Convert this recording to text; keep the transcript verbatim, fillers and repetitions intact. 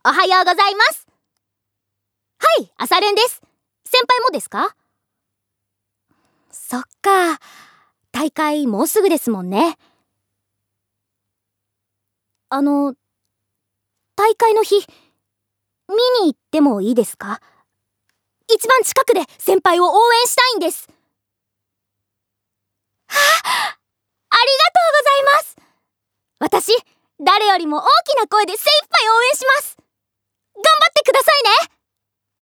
おはようございます。はい、朝練です。先輩もですか？そっか、大会もうすぐですもんね。あの、大会の日、見に行ってもいいですか？一番近くで先輩を応援したいんです。はあ、ありがとうございます。私、誰よりも大きな声で精一杯応援します。頑張ってくださいね。